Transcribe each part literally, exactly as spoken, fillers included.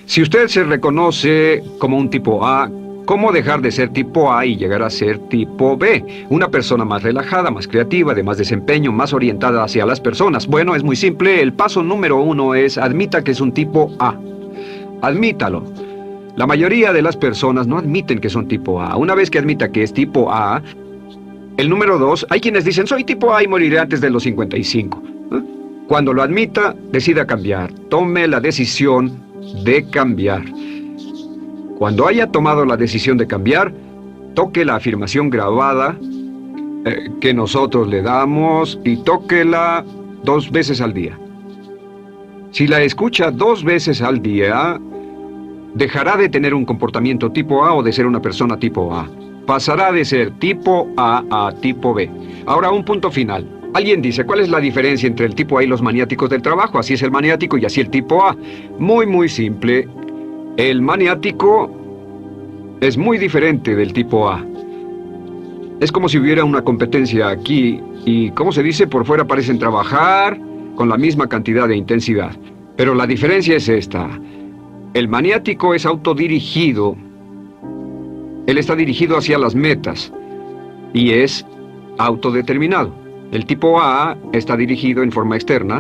Si usted se reconoce como un tipo A, ¿cómo dejar de ser tipo A y llegar a ser tipo B? Una persona más relajada, más creativa, de más desempeño, más orientada hacia las personas. Bueno, es muy simple. El paso número uno es admita que es un tipo A. Admítalo. La mayoría de las personas no admiten que son tipo A. Una vez que admita que es tipo A, el número dos, hay quienes dicen, soy tipo A y moriré antes de los cincuenta y cinco. Cuando lo admita, decida cambiar. Tome la decisión de cambiar. Cuando haya tomado la decisión de cambiar, toque la afirmación grabada eh, que nosotros le damos y tóquela dos veces al día. Si la escucha dos veces al día, dejará de tener un comportamiento tipo A o de ser una persona tipo A. Pasará de ser tipo A a tipo B. Ahora, un punto final. Alguien dice, ¿cuál es la diferencia entre el tipo A y los maniáticos del trabajo? Así es el maniático y así el tipo A. Muy, muy simple. El maniático es muy diferente del tipo A. Es como si hubiera una competencia aquí y, ¿cómo se dice? Por fuera parecen trabajar con la misma cantidad de intensidad. Pero la diferencia es esta. El maniático es autodirigido. Él está dirigido hacia las metas y es autodeterminado. El tipo A está dirigido en forma externa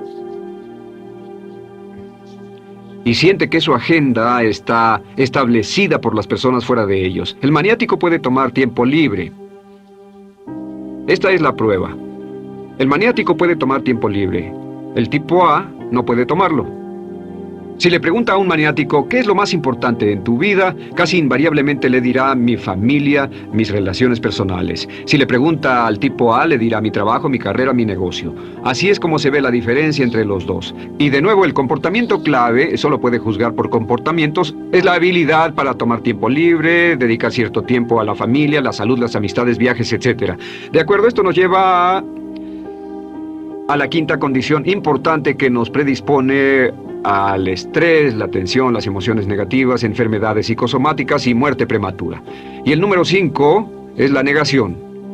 y siente que su agenda está establecida por las personas fuera de ellos. El maniático puede tomar tiempo libre. Esta es la prueba. El maniático puede tomar tiempo libre. El tipo A no puede tomarlo. Si le pregunta a un maniático, ¿qué es lo más importante en tu vida? Casi invariablemente le dirá mi familia, mis relaciones personales. Si le pregunta al tipo A, le dirá mi trabajo, mi carrera, mi negocio. Así es como se ve la diferencia entre los dos. Y de nuevo, el comportamiento clave, solo puede juzgar por comportamientos, es la habilidad para tomar tiempo libre, dedicar cierto tiempo a la familia, la salud, las amistades, viajes, etcétera. De acuerdo, esto nos lleva a, a la quinta condición importante que nos predispone al estrés, la tensión, las emociones negativas, enfermedades psicosomáticas y muerte prematura. Y el número cinco es la negación.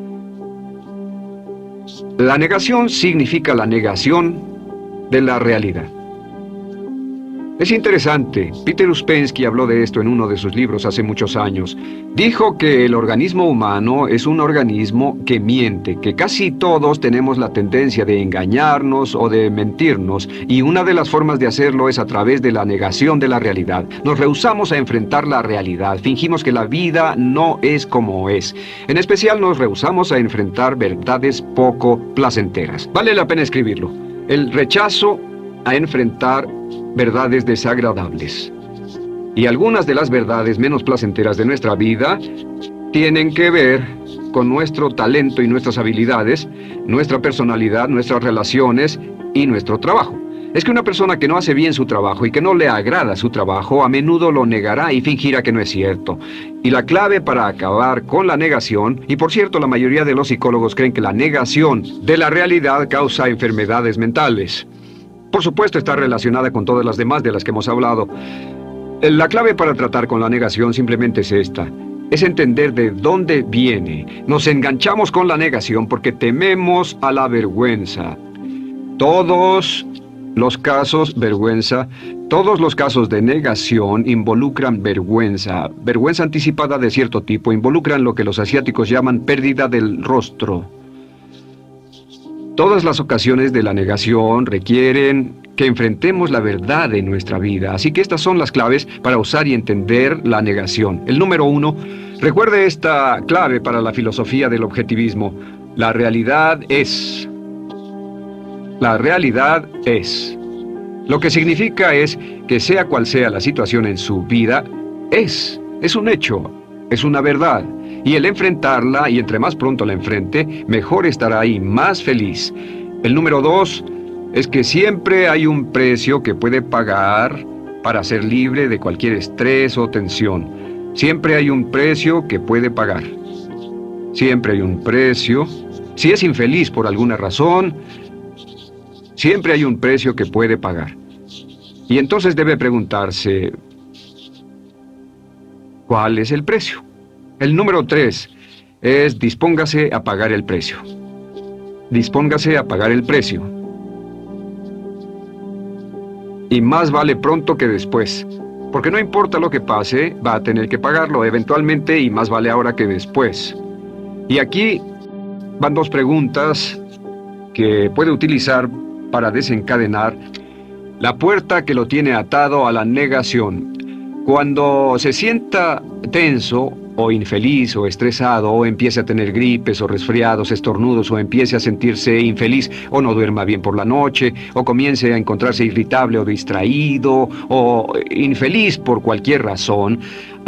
La negación significa la negación de la realidad. Es interesante, Peter Uspensky habló de esto en uno de sus libros hace muchos años. Dijo que el organismo humano es un organismo que miente, que casi todos tenemos la tendencia de engañarnos o de mentirnos, y una de las formas de hacerlo es a través de la negación de la realidad. Nos rehusamos a enfrentar la realidad, fingimos que la vida no es como es. En especial nos rehusamos a enfrentar verdades poco placenteras. Vale la pena escribirlo. El rechazo a enfrentar verdades desagradables. Y algunas de las verdades menos placenteras de nuestra vida tienen que ver con nuestro talento y nuestras habilidades, nuestra personalidad, nuestras relaciones y nuestro trabajo. Es que una persona que no hace bien su trabajo y que no le agrada su trabajo, a menudo lo negará y fingirá que no es cierto. Y la clave para acabar con la negación, y por cierto, la mayoría de los psicólogos creen que la negación de la realidad causa enfermedades mentales. Por supuesto, está relacionada con todas las demás de las que hemos hablado. La clave para tratar con la negación simplemente es esta. Es entender de dónde viene. Nos enganchamos con la negación porque tememos a la vergüenza. Todos los casos, vergüenza, todos los casos de negación involucran vergüenza. Vergüenza anticipada de cierto tipo involucran lo que los asiáticos llaman pérdida del rostro. Todas las ocasiones de la negación requieren que enfrentemos la verdad de nuestra vida. Así que estas son las claves para usar y entender la negación. El número uno, recuerde esta clave para la filosofía del objetivismo. La realidad es. La realidad es. Lo que significa es que sea cual sea la situación en su vida, es. Es un hecho. Es una verdad. Y el enfrentarla, y entre más pronto la enfrente, mejor estará ahí, más feliz. El número dos es que siempre hay un precio que puede pagar para ser libre de cualquier estrés o tensión. Siempre hay un precio que puede pagar. Siempre hay un precio. Si es infeliz por alguna razón, siempre hay un precio que puede pagar. Y entonces debe preguntarse, ¿cuál es el precio? El número tres es dispóngase a pagar el precio. Dispóngase a pagar el precio. Y más vale pronto que después. Porque no importa lo que pase, va a tener que pagarlo eventualmente y más vale ahora que después. Y aquí van dos preguntas que puede utilizar para desencadenar la puerta que lo tiene atado a la negación. Cuando se sienta tenso o infeliz o estresado o empiece a tener gripes o resfriados, estornudos o empiece a sentirse infeliz o no duerma bien por la noche o comience a encontrarse irritable o distraído o infeliz por cualquier razón,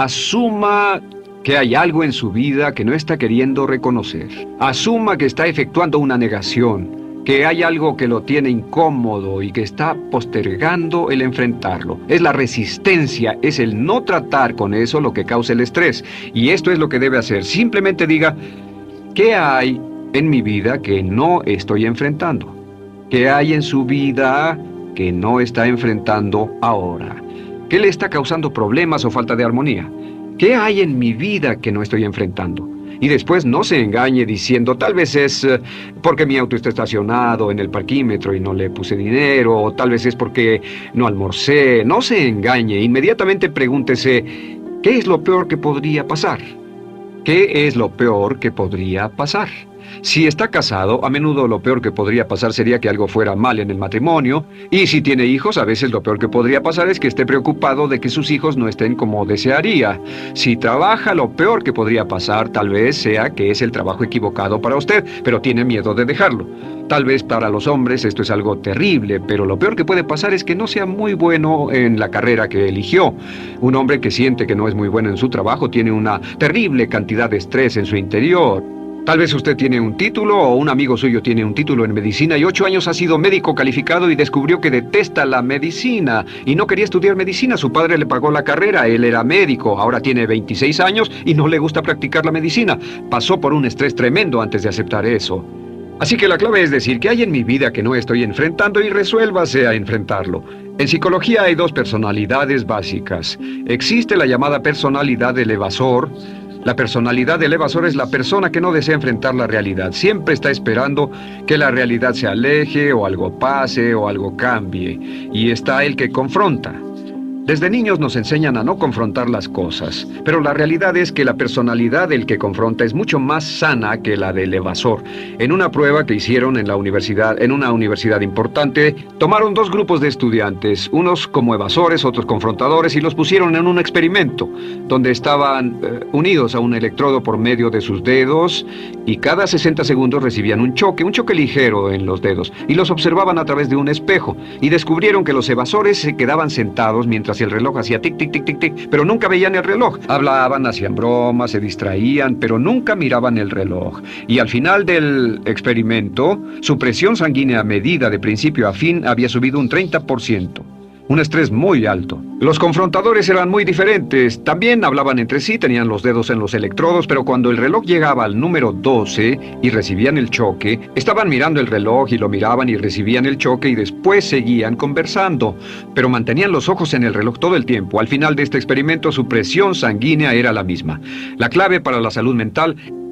asuma que hay algo en su vida que no está queriendo reconocer. Asuma que está efectuando una negación, que hay algo que lo tiene incómodo y que está postergando el enfrentarlo. Es la resistencia, es el no tratar con eso lo que causa el estrés. Y esto es lo que debe hacer. Simplemente diga, ¿qué hay en mi vida que no estoy enfrentando? ¿Qué hay en su vida que no está enfrentando ahora? ¿Qué le está causando problemas o falta de armonía? ¿Qué hay en mi vida que no estoy enfrentando? Y después no se engañe diciendo, tal vez es uh, porque mi auto está estacionado en el parquímetro y no le puse dinero, o tal vez es porque no almorcé. No se engañe, inmediatamente pregúntese, ¿qué es lo peor que podría pasar? ¿Qué es lo peor que podría pasar? Si está casado, a menudo lo peor que podría pasar sería que algo fuera mal en el matrimonio. Y si tiene hijos, a veces lo peor que podría pasar es que esté preocupado de que sus hijos no estén como desearía. Si trabaja, lo peor que podría pasar tal vez sea que es el trabajo equivocado para usted, pero tiene miedo de dejarlo. Tal vez para los hombres esto es algo terrible, pero lo peor que puede pasar es que no sea muy bueno en la carrera que eligió. Un hombre que siente que no es muy bueno en su trabajo tiene una terrible cantidad de estrés en su interior. Tal vez usted tiene un título o un amigo suyo tiene un título en medicina y ocho años ha sido médico calificado y descubrió que detesta la medicina y no quería estudiar medicina. Su padre le pagó la carrera, él era médico, ahora tiene veintiséis años y no le gusta practicar la medicina. Pasó por un estrés tremendo antes de aceptar eso. Así que la clave es decir, ¿qué hay en mi vida que no estoy enfrentando? Y resuélvase a enfrentarlo. En psicología hay dos personalidades básicas. Existe la llamada personalidad del evasor. La personalidad del evasor es la persona que no desea enfrentar la realidad. Siempre está esperando que la realidad se aleje o algo pase o algo cambie. Y está el que confronta. Desde niños nos enseñan a no confrontar las cosas, pero la realidad es que la personalidad del que confronta es mucho más sana que la del evasor. En una prueba que hicieron en la universidad, en una universidad importante, tomaron dos grupos de estudiantes, unos como evasores, otros confrontadores, y los pusieron en un experimento, donde estaban eh, unidos a un electrodo por medio de sus dedos, y cada sesenta segundos recibían un choque, un choque ligero en los dedos, y los observaban a través de un espejo, y descubrieron que los evasores se quedaban sentados mientras el reloj hacía tic, tic, tic, tic, tic, pero nunca veían el reloj. Hablaban, hacían bromas, se distraían, pero nunca miraban el reloj. Y al final del experimento, su presión sanguínea medida de principio a fin había subido un treinta por ciento. Un estrés muy alto. Los confrontadores eran muy diferentes. También hablaban entre sí, tenían los dedos en los electrodos, pero cuando el reloj llegaba al número doce y recibían el choque, estaban mirando el reloj y lo miraban y recibían el choque y después seguían conversando, pero mantenían los ojos en el reloj todo el tiempo. Al final de este experimento, su presión sanguínea era la misma. La clave para la salud mental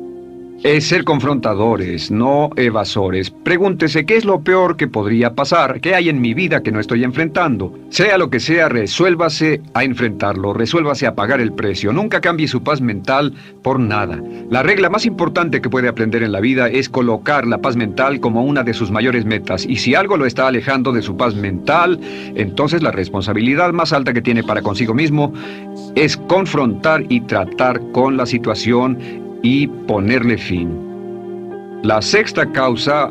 es ser confrontadores, no evasores. Pregúntese qué es lo peor que podría pasar, qué hay en mi vida que no estoy enfrentando. Sea lo que sea, resuélvase a enfrentarlo, resuélvase a pagar el precio. Nunca cambie su paz mental por nada. La regla más importante que puede aprender en la vida es colocar la paz mental como una de sus mayores metas. Y si algo lo está alejando de su paz mental, entonces la responsabilidad más alta que tiene para consigo mismo es confrontar y tratar con la situación y ponerle fin. La sexta causa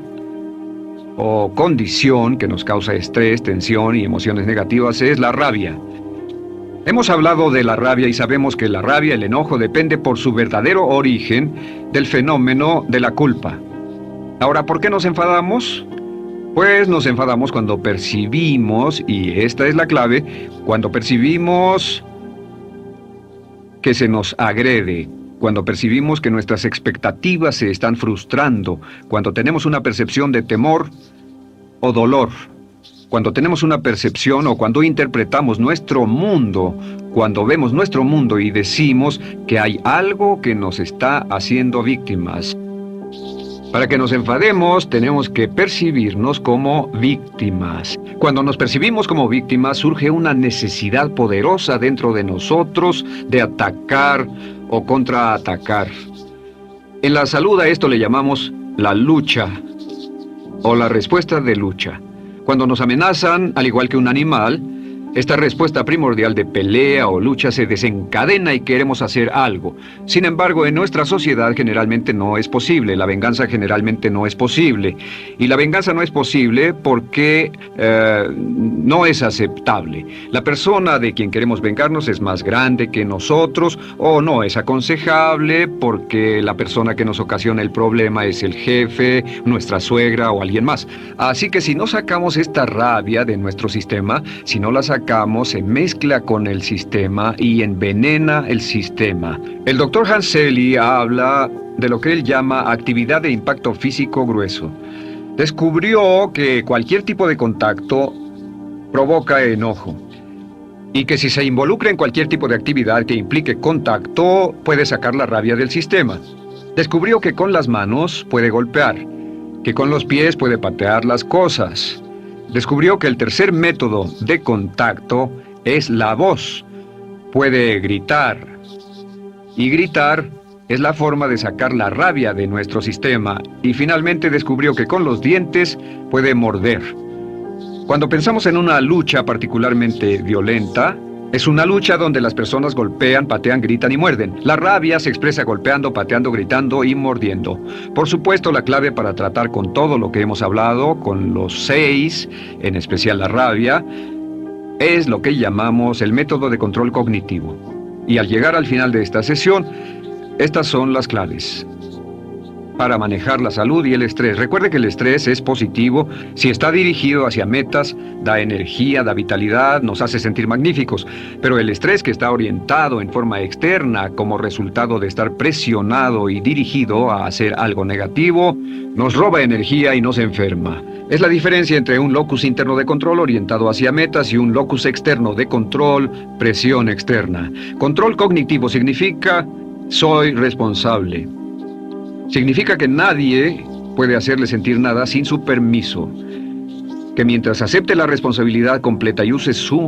o condición que nos causa estrés, tensión y emociones negativas es la rabia. Hemos hablado de la rabia y sabemos que la rabia, el enojo, depende por su verdadero origen del fenómeno de la culpa. Ahora, ¿por qué nos enfadamos? Pues nos enfadamos cuando percibimos, y esta es la clave, cuando percibimos que se nos agrede, cuando percibimos que nuestras expectativas se están frustrando, cuando tenemos una percepción de temor o dolor, cuando tenemos una percepción o cuando interpretamos nuestro mundo, cuando vemos nuestro mundo y decimos que hay algo que nos está haciendo víctimas. Para que nos enfademos, tenemos que percibirnos como víctimas. Cuando nos percibimos como víctimas, surge una necesidad poderosa dentro de nosotros de atacar o contraatacar. En la salud a esto le llamamos la lucha o la respuesta de lucha. Cuando nos amenazan, al igual que un animal, esta respuesta primordial de pelea o lucha se desencadena y queremos hacer algo. Sin embargo, en nuestra sociedad generalmente no es posible. La venganza generalmente no es posible. Y la venganza no es posible porque eh, no es aceptable. La persona de quien queremos vengarnos es más grande que nosotros, o no es aconsejable porque la persona que nos ocasiona el problema es el jefe, nuestra suegra o alguien más. Así que si no sacamos esta rabia de nuestro sistema, si no la sacamos, se mezcla con el sistema y envenena el sistema. El doctor Hans Selye habla de lo que él llama actividad de impacto físico grueso. Descubrió que cualquier tipo de contacto provoca enojo y que si se involucra en cualquier tipo de actividad que implique contacto, puede sacar la rabia del sistema. Descubrió que con las manos puede golpear, que con los pies puede patear las cosas. Descubrió que el tercer método de contacto es la voz. Puede gritar. Y gritar es la forma de sacar la rabia de nuestro sistema. Y finalmente descubrió que con los dientes puede morder. Cuando pensamos en una lucha particularmente violenta, es una lucha donde las personas golpean, patean, gritan y muerden. La rabia se expresa golpeando, pateando, gritando y mordiendo. Por supuesto, la clave para tratar con todo lo que hemos hablado, con los seis, en especial la rabia, es lo que llamamos el método de control cognitivo. Y al llegar al final de esta sesión, estas son las claves para manejar la salud y el estrés. Recuerde que el estrés es positivo. Si está dirigido hacia metas, da energía, da vitalidad, nos hace sentir magníficos. Pero el estrés que está orientado en forma externa como resultado de estar presionado y dirigido a hacer algo negativo, nos roba energía y nos enferma. Es la diferencia entre un locus interno de control orientado hacia metas y un locus externo de control, presión externa. Control cognitivo significa soy responsable. Significa que nadie puede hacerle sentir nada sin su permiso. Que mientras acepte la responsabilidad completa y use su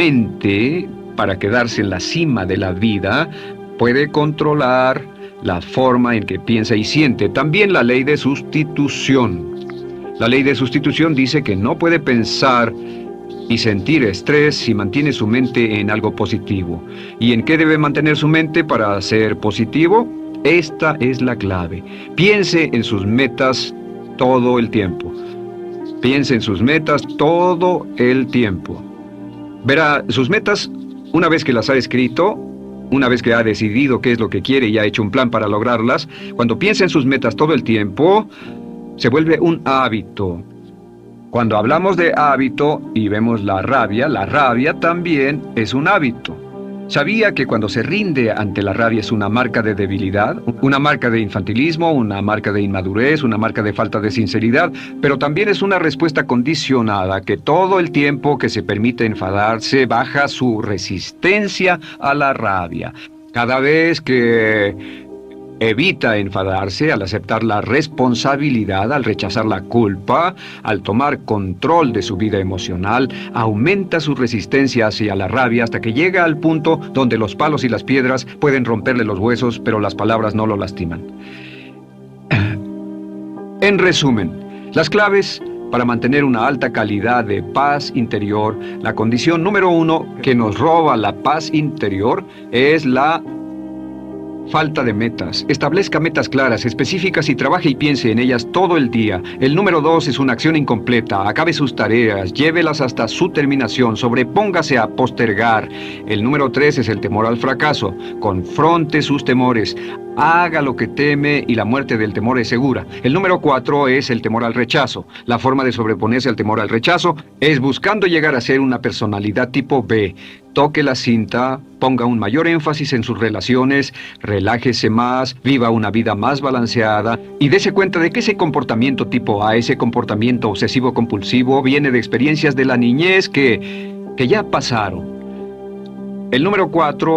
mente para quedarse en la cima de la vida, puede controlar la forma en que piensa y siente. También la ley de sustitución. La ley de sustitución dice que no puede pensar y sentir estrés si mantiene su mente en algo positivo. ¿Y en qué debe mantener su mente para ser positivo? Esta es la clave. Piense en sus metas todo el tiempo. Piense en sus metas todo el tiempo. Verá, sus metas, una vez que las ha escrito, una vez que ha decidido qué es lo que quiere y ha hecho un plan para lograrlas, cuando piensa en sus metas todo el tiempo, se vuelve un hábito. Cuando hablamos de hábito y vemos la rabia, la rabia también es un hábito. ¿Sabía que cuando se rinde ante la rabia es una marca de debilidad, una marca de infantilismo, una marca de inmadurez, una marca de falta de sinceridad? Pero también es una respuesta condicionada que todo el tiempo que se permite enfadarse baja su resistencia a la rabia. Cada vez que evita enfadarse, al aceptar la responsabilidad, al rechazar la culpa, al tomar control de su vida emocional, aumenta su resistencia hacia la rabia hasta que llega al punto donde los palos y las piedras pueden romperle los huesos, pero las palabras no lo lastiman. En resumen, las claves para mantener una alta calidad de paz interior, la condición número uno que nos roba la paz interior es la falta de metas. Establezca metas claras, específicas y trabaje y piense en ellas todo el día. El número dos es una acción incompleta. Acabe sus tareas, llévelas hasta su terminación, sobrepóngase a postergar. El número tres es el temor al fracaso. Confronte sus temores. Haga lo que teme y la muerte del temor es segura. El número cuatro es el temor al rechazo. La forma de sobreponerse al temor al rechazo es buscando llegar a ser una personalidad tipo B. Toque la cinta, ponga un mayor énfasis en sus relaciones, relájese más, viva una vida más balanceada y dése cuenta de que ese comportamiento tipo A, ese comportamiento obsesivo-compulsivo, viene de experiencias de la niñez que, que ya pasaron. El número cuatro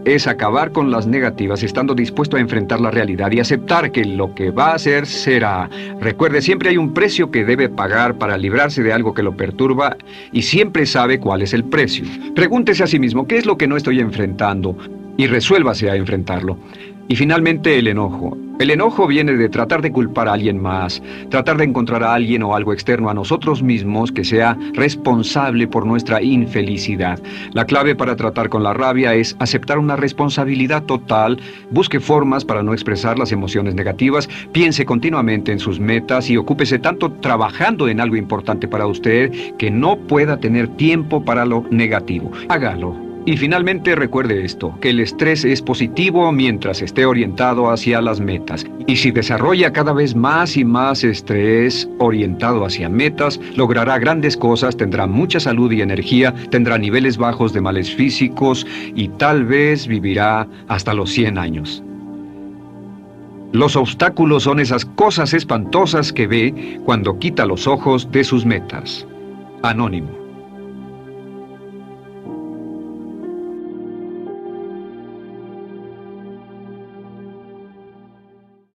es acabar con las negativas, estando dispuesto a enfrentar la realidad y aceptar que lo que va a hacer será. Recuerde, siempre hay un precio que debe pagar para librarse de algo que lo perturba y siempre sabe cuál es el precio. Pregúntese a sí mismo, ¿qué es lo que no estoy enfrentando? Y resuélvase a enfrentarlo. Y finalmente, el enojo. El enojo viene de tratar de culpar a alguien más, tratar de encontrar a alguien o algo externo a nosotros mismos que sea responsable por nuestra infelicidad. La clave para tratar con la rabia es aceptar una responsabilidad total, busque formas para no expresar las emociones negativas, piense continuamente en sus metas y ocúpese tanto trabajando en algo importante para usted que no pueda tener tiempo para lo negativo. Hágalo. Y finalmente recuerde esto, que el estrés es positivo mientras esté orientado hacia las metas. Y si desarrolla cada vez más y más estrés orientado hacia metas, logrará grandes cosas, tendrá mucha salud y energía, tendrá niveles bajos de males físicos y tal vez vivirá hasta los cien años. Los obstáculos son esas cosas espantosas que ve cuando quita los ojos de sus metas. Anónimo.